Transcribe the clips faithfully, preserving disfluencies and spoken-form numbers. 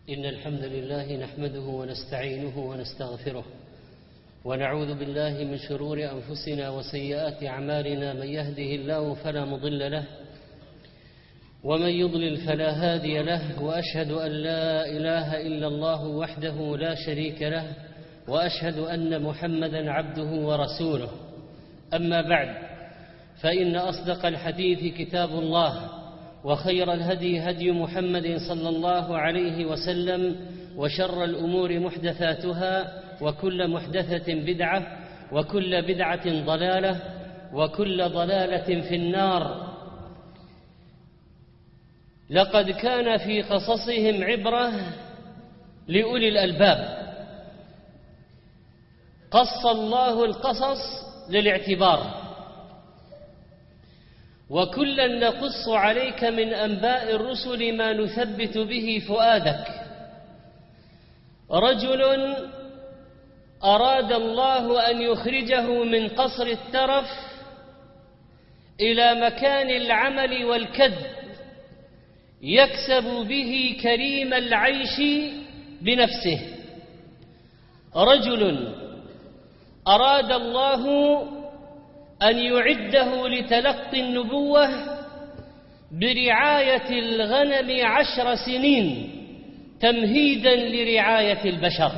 إن الحمد لله نحمده ونستعينه ونستغفره ونعوذ بالله من شرور أنفسنا وسيئات أعمالنا. من يهده الله فلا مضل له ومن يضلل فلا هادي له، وأشهد أن لا إله إلا الله وحده لا شريك له، وأشهد أن محمدًا عبده ورسوله. أما بعد، فإن أصدق الحديث كتاب الله، وخير الهدي هدي محمد صلى الله عليه وسلم، وشر الأمور محدثاتها، وكل محدثة بدعة، وكل بدعة ضلالة، وكل ضلالة في النار. لقد كان في قصصهم عبرة لأولي الألباب. قص الله القصص للاعتبار، وكلا نقص عليك من أنباء الرسل ما نثبت به فؤادك. رجل أراد الله أن يخرجه من قصر الترف إلى مكان العمل والكد يكسب به كريم العيش بنفسه. رجل أراد الله أن يعده لتلقي النبوة برعاية الغنم عشر سنين تمهيدا لرعاية البشر.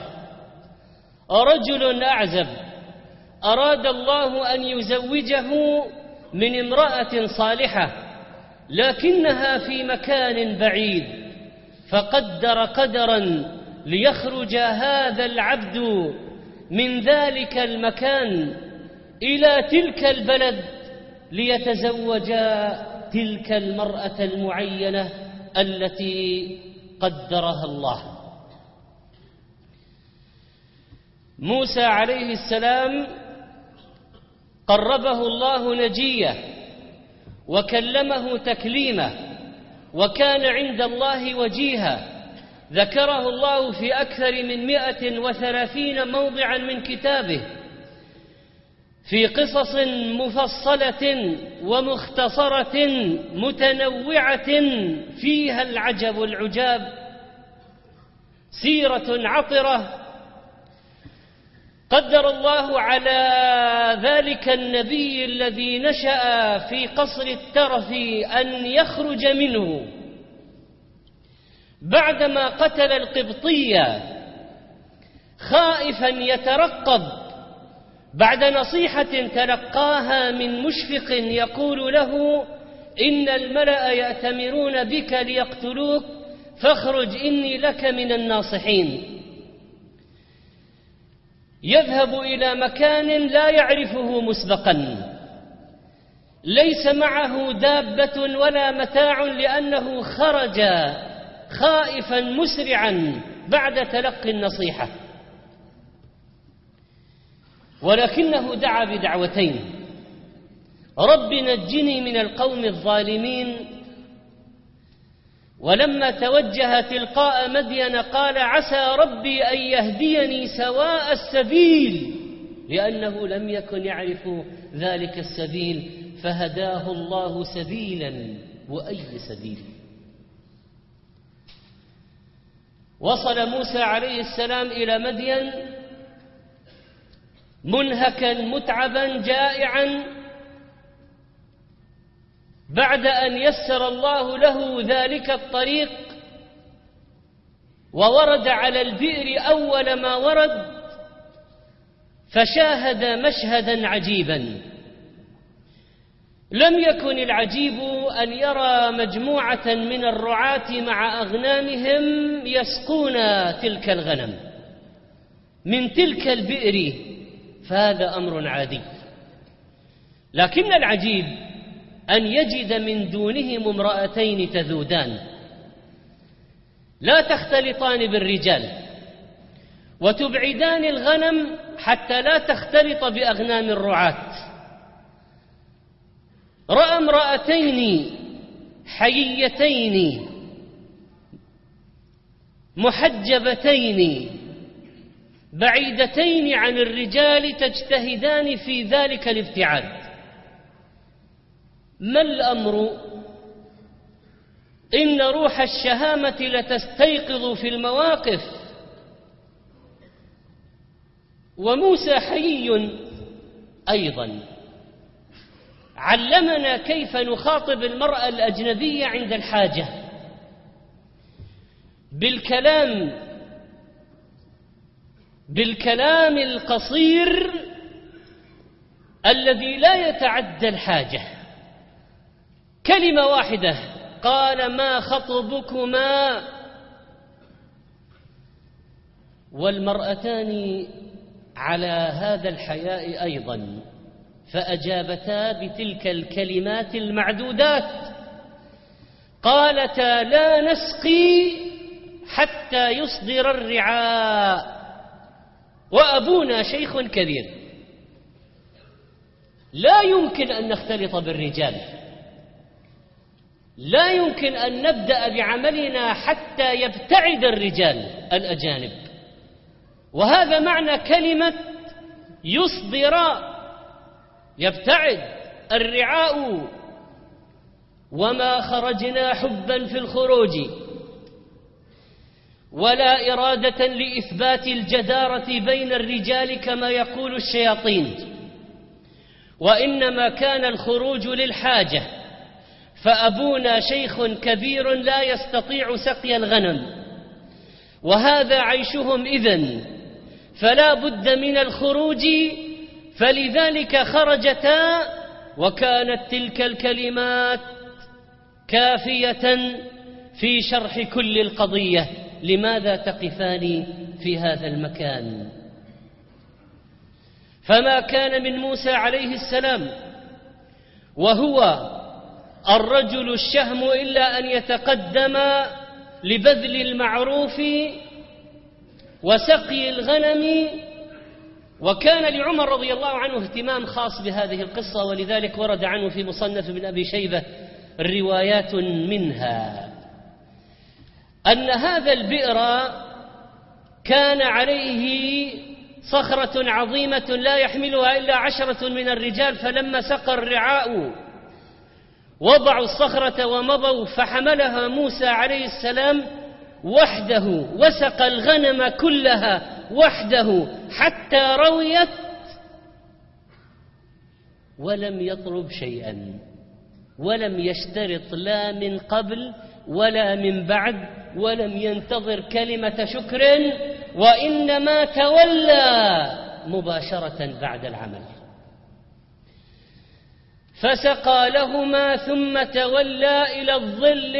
رجل أعزب أراد الله أن يزوجه من امرأة صالحة لكنها في مكان بعيد، فقدر قدرا ليخرج هذا العبد من ذلك المكان إلى تلك البلد ليتزوج تلك المرأة المعينة التي قدرها الله. موسى عليه السلام قربه الله نجية وكلمه تكليما، وكان عند الله وجيها. ذكره الله في أكثر من مئة وثلاثين موضعا من كتابه في قصص مفصلة ومختصرة متنوعة فيها العجب العجاب. سيرة عطرة قدر الله على ذلك النبي الذي نشأ في قصر الترف أن يخرج منه بعدما قتل القبطية، خائفا يترقب بعد نصيحة تلقاها من مشفق يقول له: إن الملأ يأتمرون بك ليقتلوك فاخرج إني لك من الناصحين. يذهب إلى مكان لا يعرفه مسبقا، ليس معه دابة ولا متاع، لأنه خرج خائفا مسرعا بعد تلقي النصيحة. ولكنه دعا بدعوتين: رب نجني من القوم الظالمين. ولما توجه تلقاء مدين قال: عسى ربي أن يهديني سواء السبيل، لأنه لم يكن يعرف ذلك السبيل، فهداه الله سبيلا. وأي سبيل؟ وصل موسى عليه السلام إلى مدين منهكا متعبا جائعا، بعد أن يسر الله له ذلك الطريق وورد على البئر أول ما ورد، فشاهد مشهدا عجيبا. لم يكن العجيب أن يرى مجموعة من الرعاة مع أغنامهم يسقون تلك الغنم من تلك البئر، فهذا أمر عادي. لكن العجيب أن يجد من دونهم امرأتين تذودان لا تختلطان بالرجال، وتبعدان الغنم حتى لا تختلط بأغنام الرعاة. رأى امرأتين حييتين محجبتين بعيدتين عن الرجال تجتهدان في ذلك الابتعاد. ما الأمر؟ إن روح الشهامة لتستيقظ في المواقف. وموسى حيي أيضا علمنا كيف نخاطب المرأة الأجنبية عند الحاجة بالكلام بالكلام القصير الذي لا يتعدى الحاجة. كلمة واحدة، قال: ما خطبكما؟ والمرأتان على هذا الحياء أيضا، فأجابتا بتلك الكلمات المعدودات، قالتا: لا نسقي حتى يصدر الرعاء وأبونا شيخ كبير. لا يمكن أن نختلط بالرجال، لا يمكن أن نبدأ بعملنا حتى يبتعد الرجال الأجانب. وهذا معنى كلمة يصدر، يبتعد الرعاء. وما خرجنا حبا في الخروج ولا إرادة لإثبات الجدارة بين الرجال كما يقول الشياطين، وإنما كان الخروج للحاجة، فأبونا شيخ كبير لا يستطيع سقي الغنم، وهذا عيشهم إذن، فلا بد من الخروج، فلذلك خرجتا. وكانت تلك الكلمات كافية في شرح كل القضية. لماذا تقفان في هذا المكان؟ فما كان من موسى عليه السلام وهو الرجل الشهم إلا أن يتقدم لبذل المعروف وسقي الغنم. وكان لعمر رضي الله عنه اهتمام خاص بهذه القصة، ولذلك ورد عنه في مصنف ابن أبي شيبة روايات منها أن هذا البئر كان عليه صخرة عظيمة لا يحملها إلا عشرة من الرجال، فلما سقى الرعاء وضعوا الصخرة ومضوا، فحملها موسى عليه السلام وحده وسقى الغنم كلها وحده حتى رويت، ولم يطلب شيئا، ولم يشترط لا من قبل ولا من بعد، ولم ينتظر كلمة شكر، وإنما تولى مباشرة بعد العمل. فسقى لهما ثم تولى إلى الظل.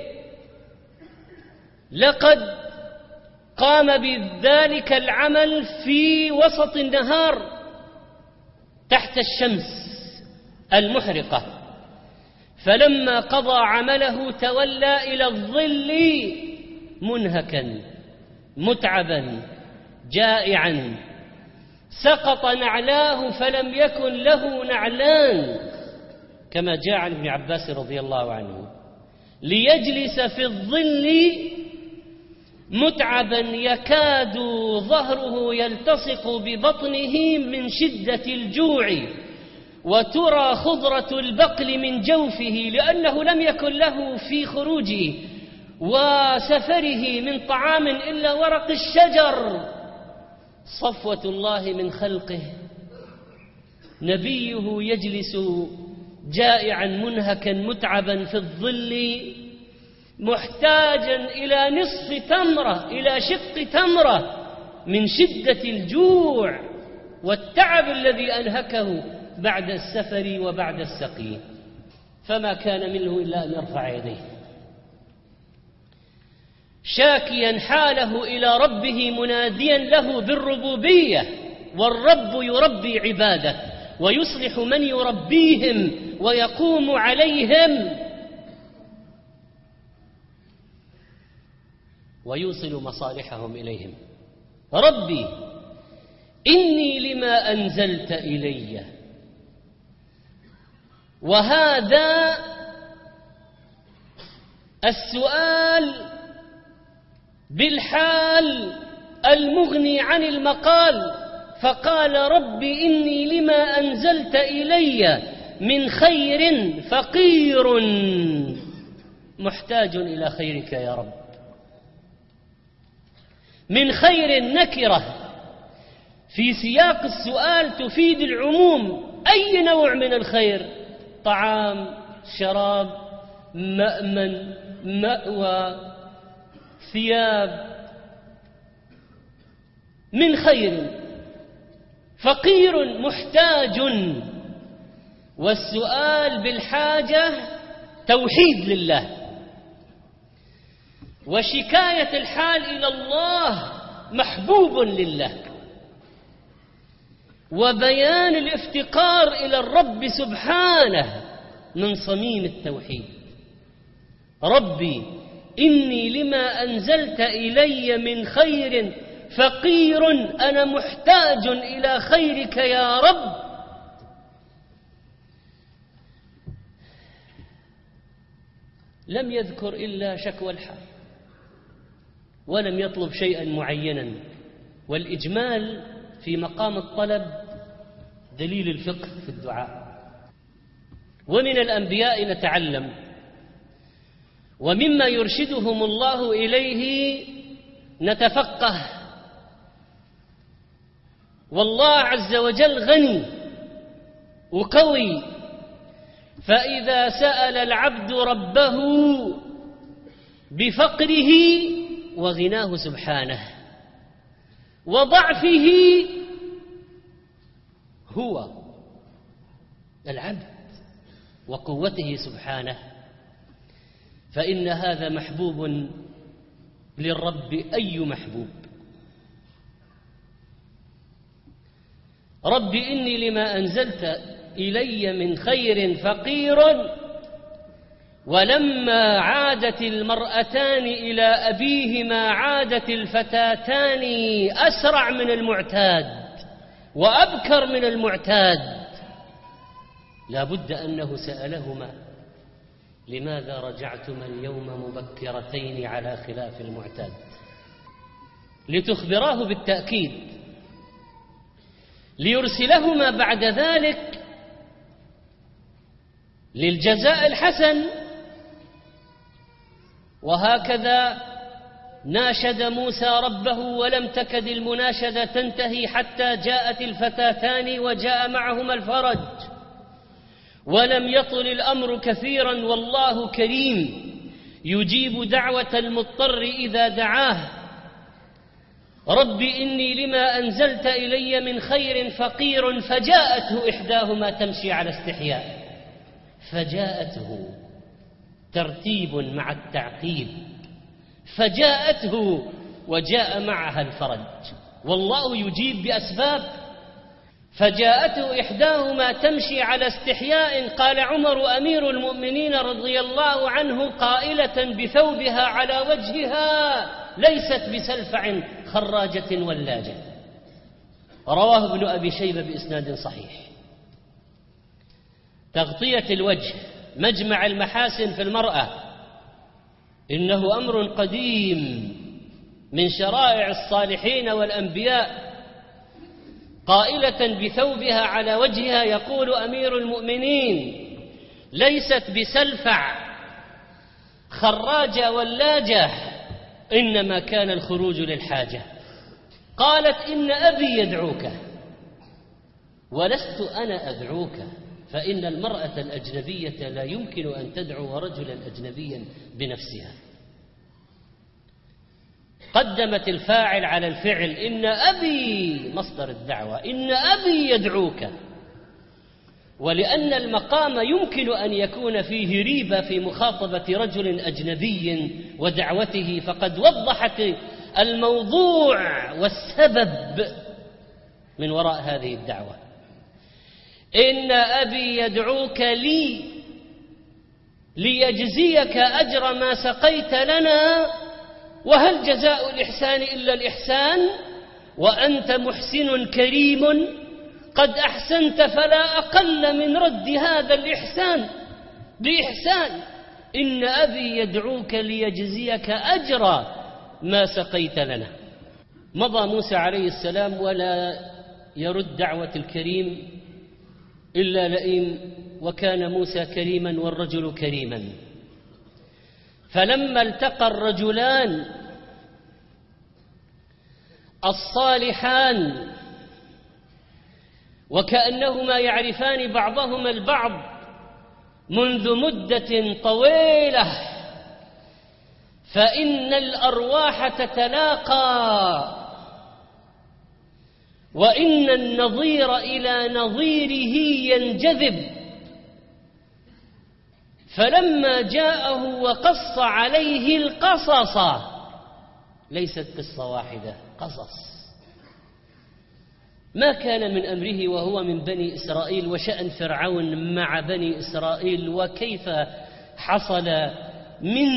لقد قام بذلك العمل في وسط النهار تحت الشمس المحرقة، فلما قضى عمله تولى إلى الظل منهكا متعبا جائعا. سقط نعلاه فلم يكن له نعلان، كما جاء عن ابن عباس رضي الله عنه، ليجلس في الظل متعبا يكاد ظهره يلتصق ببطنه من شدة الجوع، وترى خضرة البقل من جوفه، لأنه لم يكن له في خروجه وسفره من طعام إلا ورق الشجر. صفوة الله من خلقه، نبيه يجلس جائعا منهكا متعبا في الظل، محتاجا إلى نصف تمرة، إلى شق تمرة، من شدة الجوع والتعب الذي أنهكه بعد السفر وبعد السقي. فما كان منه إلا أن يرفع يديه شاكيا حاله إلى ربه، مناديا له بالربوبية، والرب يربي عباده ويصلح من يربيهم ويقوم عليهم ويوصل مصالحهم إليهم. ربي إني لما أنزلت إلي. وهذا السؤال بالحال المغني عن المقال، فقال ربي إني لما أنزلت إلي من خير فقير. محتاج إلى خيرك يا رب. من خير نكرة في سياق السؤال تفيد العموم. أي نوع من الخير؟ طعام، شراب، مأمن، مأوى، ثياب. من خير. فقير محتاج، والسؤال بالحاجة توحيد لله، وشكاية الحال إلى الله محبوب لله، وبيان الافتقار إلى الرب سبحانه من صميم التوحيد. ربي إني لما أنزلت إلي من خير فقير، أنا محتاج إلى خيرك يا رب. لم يذكر إلا شكوى الحال، ولم يطلب شيئا معينا، والإجمال في مقام الطلب دليل الفقه في الدعاء. ومن الأنبياء نتعلم، ومما يرشدهم الله إليه نتفقه. والله عز وجل غني وقوي، فإذا سأل العبد ربه بفقره وغناه سبحانه وضعفه هو العبد وقوته سبحانه، فإن هذا محبوب للرب أي محبوب. رب إني لما أنزلت إلي من خير فقير. ولما عادت المرأتان إلى أبيهما عادت الفتاتان أسرع من المعتاد وأبكر من المعتاد. لا بد أنه سألهما لماذا رجعتما اليوم مبكرتين على خلاف المعتاد، لتخبراه بالتأكيد، ليرسلهما بعد ذلك للجزاء الحسن. وهكذا ناشد موسى ربه، ولم تكد المناشدة تنتهي حتى جاءت الفتاتان وجاء معهما الفرج، ولم يطل الأمر كثيرا، والله كريم يجيب دعوة المضطر إذا دعاه. رب إني لما أنزلت إلي من خير فقير. فجاءته إحداهما تمشي على استحياء. فجاءته ترتيب مع التعقيب، فجاءته وجاء معها الفرج، والله يجيب بأسباب. فجاءته إحداهما تمشي على استحياء. قال عمر أمير المؤمنين رضي الله عنه قائلة بثوبها على وجهها ليست بسلفع خراجة ولاجة. رواه ابن أبي شيبة بإسناد صحيح. تغطية الوجه مجمع المحاسن في المرأة، إنه أمر قديم من شرائع الصالحين والأنبياء. قائلة بثوبها على وجهها يقول أمير المؤمنين ليست بسلفع خراجة ولاجة، إنما كان الخروج للحاجة. قالت إن أبي يدعوك ولست أنا أدعوك، فإن المرأة الأجنبية لا يمكن أن تدعو رجلا أجنبيا بنفسها. قدمت الفاعل على الفعل، إن أبي مصدر الدعوة، إن أبي يدعوك. ولأن المقام يمكن أن يكون فيه ريبة في مخاطبة رجل أجنبي ودعوته، فقد وضحت الموضوع والسبب من وراء هذه الدعوة. إن أبي يدعوك لي ليجزيك أجر ما سقيت لنا، وهل جزاء الإحسان إلا الإحسان، وأنت محسن كريم قد أحسنت، فلا أقل من رد هذا الإحسان بإحسان. إن أبي يدعوك ليجزيك أجر ما سقيت لنا. مضى موسى عليه السلام ولا يرد دعوة الكريم إلا لئيم، وكان موسى كريما والرجل كريما. فلما التقى الرجلان الصالحان وكأنهما يعرفان بعضهما البعض منذ مدة طويلة، فإن الأرواح تتلاقى وإن النظير إلى نظيره ينجذب. فلما جاءه وقص عليه القصص، ليست قصة واحدة، قصص ما كان من أمره وهو من بني إسرائيل، وشأن فرعون مع بني إسرائيل، وكيف حصل من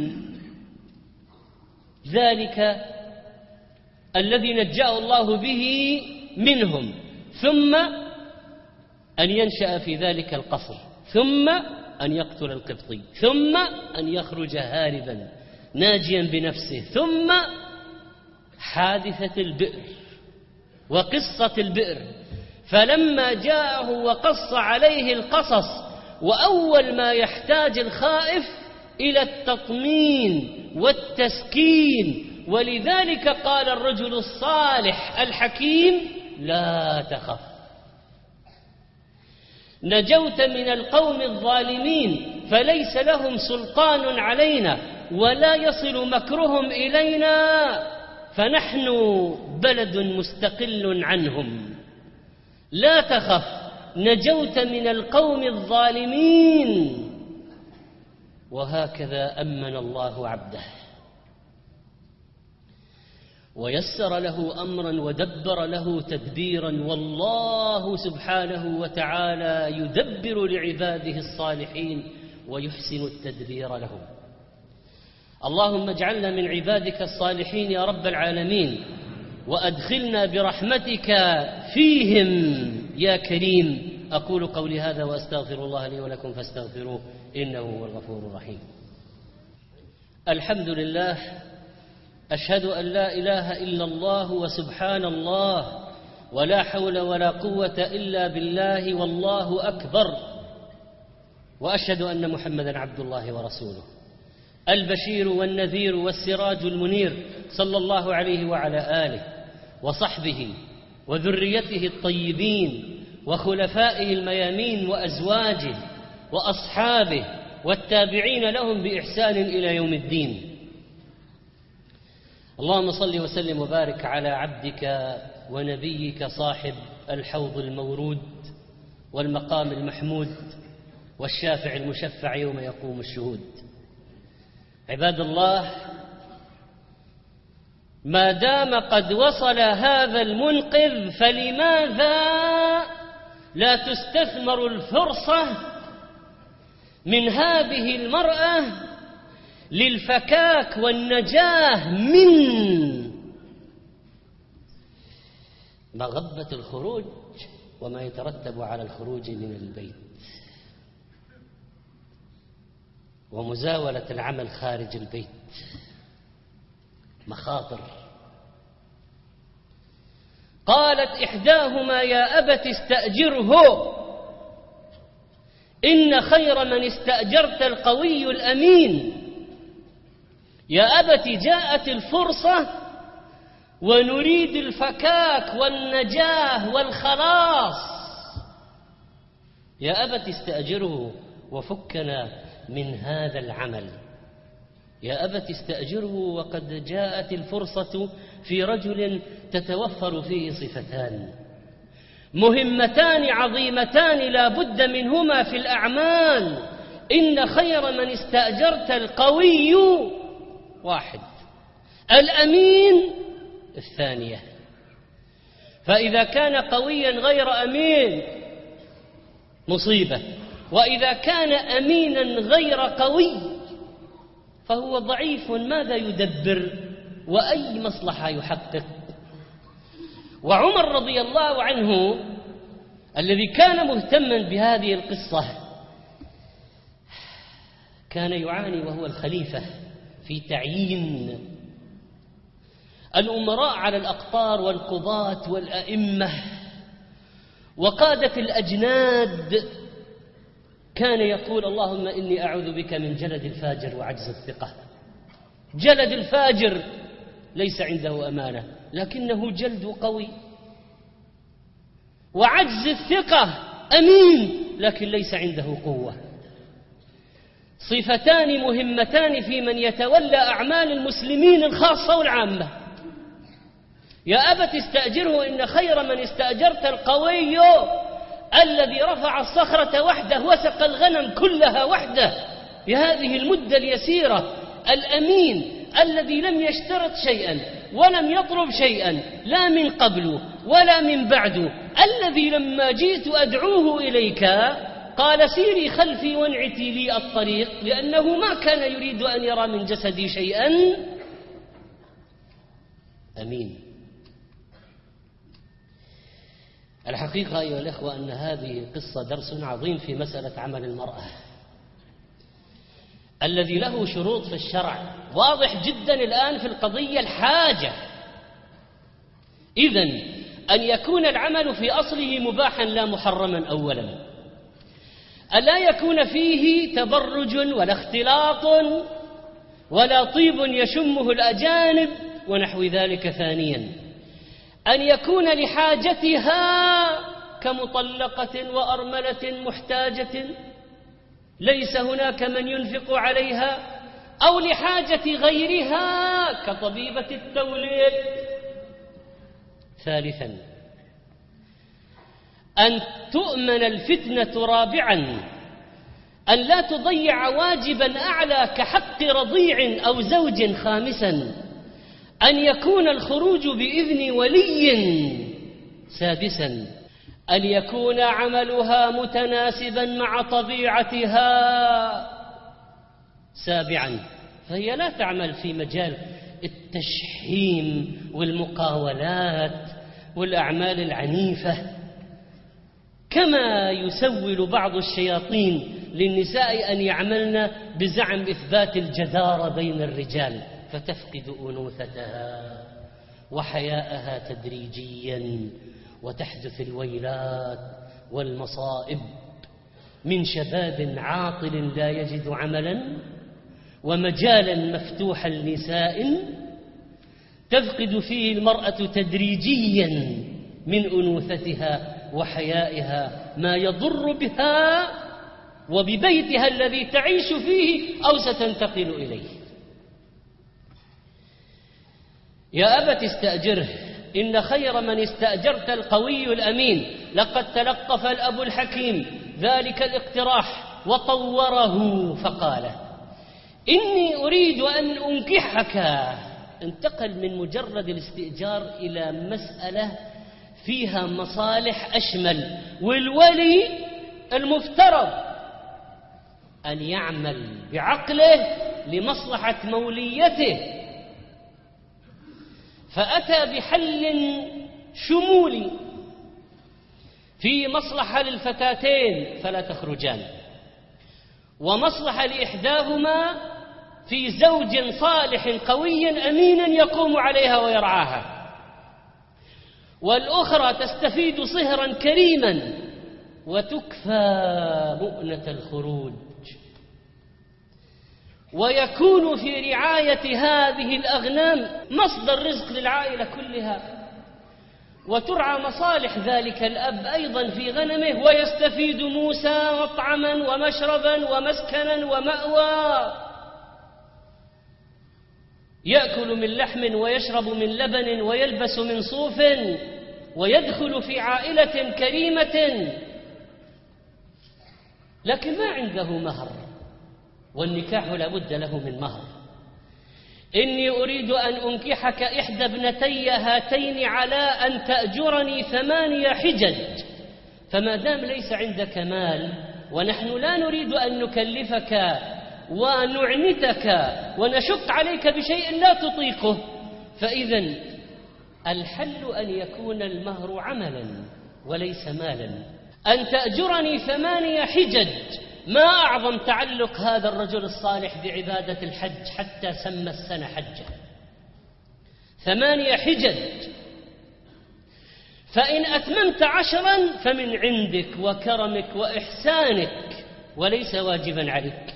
ذلك الذي نجاه الله به منهم، ثم أن ينشأ في ذلك القصر، ثم أن يقتل القبطي، ثم أن يخرج هاربا ناجيا بنفسه، ثم حادثة البئر وقصة البئر. فلما جاءه وقص عليه القصص، وأول ما يحتاج الخائف إلى التطمين والتسكين، ولذلك قال الرجل الصالح الحكيم: لا تخف، نجوت من القوم الظالمين فليس لهم سلطان علينا ولا يصل مكرهم إلينا، فنحن بلد مستقل عنهم. لا تخف، نجوت من القوم الظالمين. وهكذا أمن الله عبده ويسر له أمرا ودبر له تدبيرا، والله سبحانه وتعالى يدبر لعباده الصالحين ويحسن التدبير لهم. اللهم اجعلنا من عبادك الصالحين يا رب العالمين، وأدخلنا برحمتك فيهم يا كريم. أقول قولي هذا وأستغفر الله لي ولكم فاستغفروه إنه هو الغفور الرحيم. الحمد لله، أشهد أن لا إله إلا الله وسبحان الله ولا حول ولا قوة إلا بالله والله أكبر، وأشهد أن محمدا عبد الله ورسوله البشير والنذير والسراج المنير، صلى الله عليه وعلى آله وصحبه وذريته الطيبين وخلفائه الميامين وأزواجه وأصحابه والتابعين لهم بإحسان إلى يوم الدين. اللهم صل وسلم وبارك على عبدك ونبيك صاحب الحوض المورود والمقام المحمود والشافع المشفع يوم يقوم الشهود. عباد الله، ما دام قد وصل هذا المنقذ فلماذا لا تستثمر الفرصة من هذه المرأة للفكاك والنجاة من مغبة الخروج وما يترتب على الخروج من البيت ومزاولة العمل خارج البيت؟ مخاطر. قالت إحداهما: يا أبت استأجره إن خير من استأجرت القوي الأمين. يا أبت جاءت الفرصة ونريد الفكاك والنجاة والخلاص، يا أبت استأجره وفكنا من هذا العمل. يا أبت استأجره وقد جاءت الفرصة في رجل تتوفر فيه صفتان مهمتان عظيمتان لا بد منهما في الأعمال. إن خير من استأجرت القوي واحد، الأمين الثانية. فإذا كان قويا غير أمين مصيبة، وإذا كان أمينا غير قوي فهو ضعيف، ماذا يدبر وأي مصلحة يحقق؟ وعمر رضي الله عنه الذي كان مهتما بهذه القصة كان يعاني وهو الخليفة في تعيين الأمراء على الأقطار والقضاة والأئمة وقادة الأجناد كان يقول اللهم إني أعوذ بك من جلد الفاجر وعجز الثقة. جلد الفاجر ليس عنده أمانة لكنه جلد قوي، وعجز الثقة أمين لكن ليس عنده قوة. صفتان مهمتان في من يتولى أعمال المسلمين الخاصة والعامة. يا أبت استأجره إن خير من استأجرت القوي الذي رفع الصخرة وحده وسق الغنم كلها وحده في هذه المدة اليسيرة، الأمين الذي لم يشترط شيئا ولم يطلب شيئا لا من قبل ولا من بعد، الذي لما جئت أدعوه إليك قال سيري خلفي وانعتي لي الطريق، لأنه ما كان يريد أن يرى من جسدي شيئا. أمين. الحقيقة أيها الأخوة أن هذه القصة درس عظيم في مسألة عمل المرأة الذي له شروط في الشرع. واضح جدا الآن في القضية الحاجة إذن أن يكون العمل في أصله مباحا لا محرما أولا، ألا يكون فيه تبرج ولا اختلاط ولا طيب يشمه الأجانب ونحو ذلك ثانيا، أن يكون لحاجتها كمطلقة وأرملة محتاجة ليس هناك من ينفق عليها، أو لحاجة غيرها كطبيبة التوليد. ثالثا أن تؤمن الفتنة. رابعا أن لا تضيع واجبا أعلى كحق رضيع أو زوج. خامسا أن يكون الخروج بإذن ولي. سادسا أن يكون عملها متناسبا مع طبيعتها. سابعا فهي لا تعمل في مجال التشحيم والمقاولات والأعمال العنيفة كما يسول بعض الشياطين للنساء أن يعملن بزعم إثبات الجدارة بين الرجال، فتفقد أنوثتها وحياءها تدريجيا، وتحدث الويلات والمصائب من شباب عاطل لا يجد عملا ومجالا مفتوحا لنساء تفقد فيه المرأة تدريجيا من أنوثتها وحيائها ما يضر بها وببيتها الذي تعيش فيه أو ستنتقل إليه. يا أبت استأجره إن خير من استأجرت القوي الأمين. لقد تلقف الأب الحكيم ذلك الاقتراح وطوره فقال إني أريد أن أنكحك. انتقل من مجرد الاستئجار إلى مسألة فيها مصالح أشمل، والولي المفترض أن يعمل بعقله لمصلحة موليته، فأتى بحل شمولي في مصلحة للفتاتين فلا تخرجان، ومصلحة لإحداهما في زوج صالح قوي أمين يقوم عليها ويرعاها، والأخرى تستفيد صهرا كريما وتكفى مؤنة الخروج، ويكون في رعاية هذه الأغنام مصدر رزق للعائلة كلها، وترعى مصالح ذلك الأب أيضا في غنمه، ويستفيد موسى مطعما ومشربا ومسكنا ومأوى، يأكل من لحم ويشرب من لبن ويلبس من صوف ويدخل في عائلة كريمة، لكن ما عنده مهر، والنكاح لا بد له من مهر. إني أريد أن أنكحك إحدى ابنتي هاتين على أن تأجرني ثمانية حجج، فما دام ليس عندك مال ونحن لا نريد أن نكلفك ونعنتك ونشق عليك بشيء لا تطيقه، فإذن الحل أن يكون المهر عملا وليس مالا. أن تأجرني ثمانية حجج، ما أعظم تعلق هذا الرجل الصالح بعبادة الحج حتى سمى السنة حجة. ثمانية حجج، فإن أتممت عشرا فمن عندك وكرمك وإحسانك وليس واجبا عليك،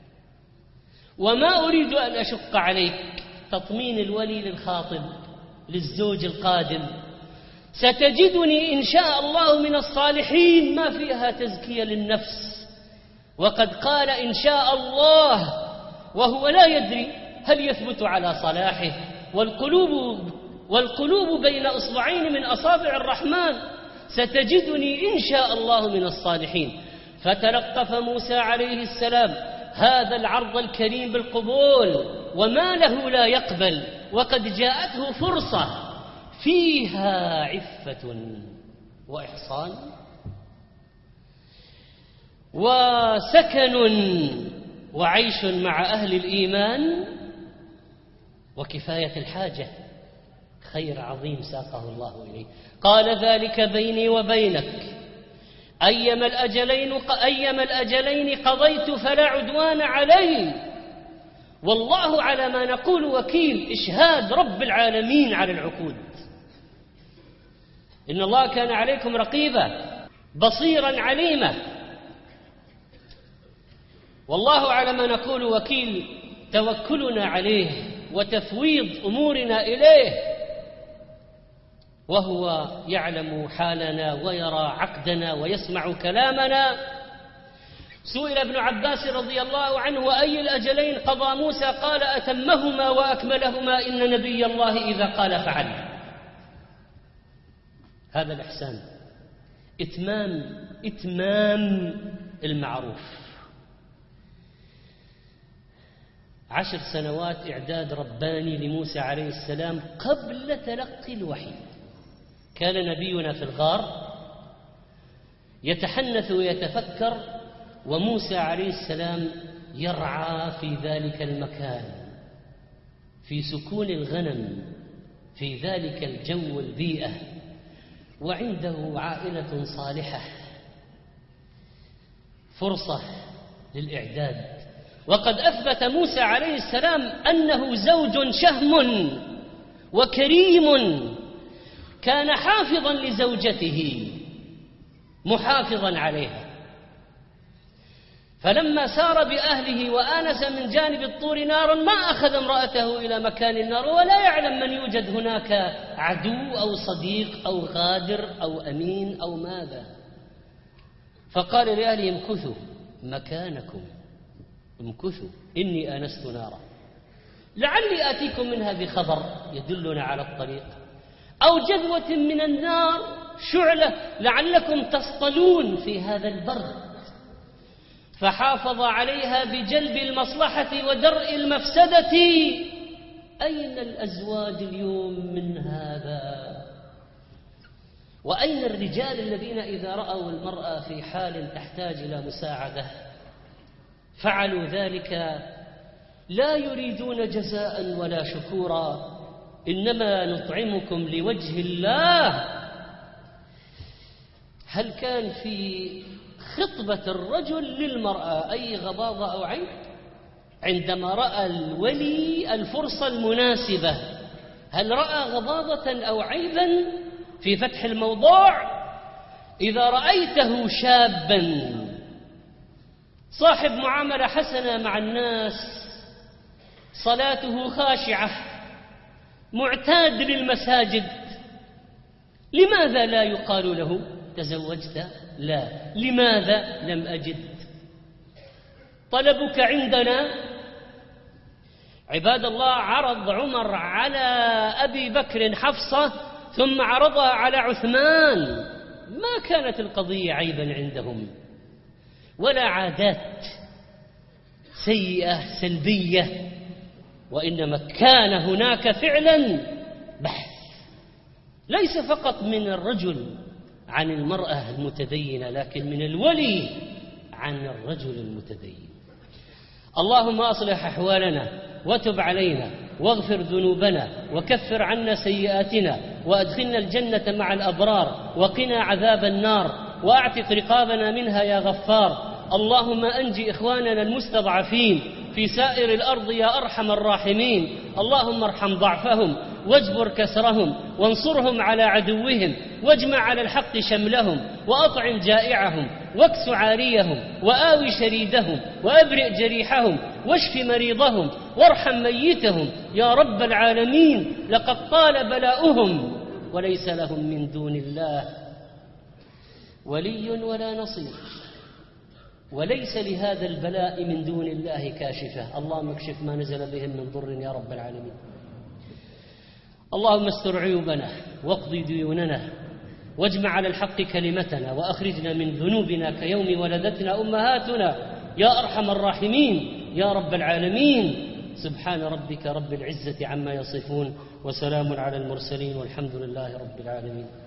وما أريد أن أشق عليك. تطمين الولي للخاطب للزوج القادم: ستجدني إن شاء الله من الصالحين، ما فيها تزكية للنفس. وقد قال إن شاء الله وهو لا يدري هل يثبت على صلاحه، والقلوب والقلوب بين أصبعين من أصابع الرحمن. ستجدني إن شاء الله من الصالحين. فتلقف موسى عليه السلام هذا العرض الكريم بالقبول، وما له لا يقبل، وقد جاءته فرصة فيها عفة وإحصان وسكن وعيش مع أهل الإيمان وكفاية الحاجة. خير عظيم ساقه الله إليه. قال ذلك بيني وبينك، أيما الأجلين, أيما الأجلين قضيت فلا عدوان علي، والله على ما نقول وكيل. إشهاد رب العالمين على العقود. إن الله كان عليكم رقيبا بصيرا عليما، والله على ما نقول وكيل. توكلنا عليه وتفويض أمورنا إليه، وهو يعلم حالنا ويرى عقدنا ويسمع كلامنا. سئل ابن عباس رضي الله عنه: وأي الأجلين قضى موسى؟ قال: أتمهما وأكملهما، إن نبي الله إذا قال فعل. هذا الإحسان، إتمام إتمام المعروف. عشر سنوات إعداد رباني لموسى عليه السلام قبل تلقي الوحي. كان نبينا في الغار يتحنث ويتفكر، وموسى عليه السلام يرعى في ذلك المكان، في سكون الغنم، في ذلك الجو البيئة، وعنده عائلة صالحة. فرصة للإعداد. وقد أثبت موسى عليه السلام أنه زوج شهم وكريم، كان حافظا لزوجته محافظا عليها. فلما سار بأهله وآنس من جانب الطور نارا ما أخذ امرأته إلى مكان النار، ولا يعلم من يوجد هناك عدو أو صديق أو غادر أو أمين أو ماذا. فقال لأهله: امكثوا مكانكم، امكثوا إني آنست نارا لعلي آتيكم منها بخبر يدلنا على الطريق، أو جذوة من النار شعلة لعلكم تصطلون في هذا البرد. فحافظ عليها بجلب المصلحة ودرء المفسدة. أين الأزواج اليوم من هذا؟ وأين الرجال الذين إذا رأوا المرأة في حال تحتاج إلى مساعدة فعلوا ذلك؟ لا يريدون جزاء ولا شكورا، إنما نطعمكم لوجه الله. هل كان في خطبة الرجل للمرأة أي غضاضة أو عيب عندما رأى الولي الفرصة المناسبة؟ هل رأى غضاضة أو عيبا في فتح الموضوع؟ إذا رأيته شابا صاحب معاملة حسنة مع الناس، صلاته خاشعة، معتاد للمساجد، لماذا لا يقال له تزوجت؟ لا. لماذا؟ لم أجد. طلبك عندنا. عباد الله، عرض عمر على أبي بكر حفصة ثم عرضها على عثمان. ما كانت القضية عيبا عندهم ولا عادات سيئة سلبية، وإنما كان هناك فعلا بحث، ليس فقط من الرجل عن المرأة المتدينة، لكن من الولي عن الرجل المتدين. اللهم أصلح أحوالنا وتب علينا واغفر ذنوبنا وكفر عنا سيئاتنا وأدخلنا الجنة مع الأبرار وقنا عذاب النار وأعتق رقابنا منها يا غفار. اللهم أنجي إخواننا المستضعفين في سائر الأرض يا أرحم الراحمين. اللهم ارحم ضعفهم واجبر كسرهم وانصرهم على عدوهم واجمع على الحق شملهم وأطعم جائعهم واكس عاريهم وآوي شريدهم وأبرئ جريحهم واشف مريضهم وارحم ميتهم يا رب العالمين. لقد طال بلاؤهم وليس لهم من دون الله ولي ولا نصير، وليس لهذا البلاء من دون الله كاشفة. اللهم اكشف ما نزل بهم من ضر يا رب العالمين. اللهم استر عيوبنا واقض ديوننا واجمع على الحق كلمتنا وأخرجنا من ذنوبنا كيوم ولدتنا أمهاتنا يا أرحم الراحمين يا رب العالمين. سبحان ربك رب العزة عما يصفون وسلام على المرسلين والحمد لله رب العالمين.